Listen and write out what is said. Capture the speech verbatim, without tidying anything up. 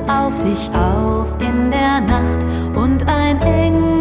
auf dich auf in der Nacht und ein Engel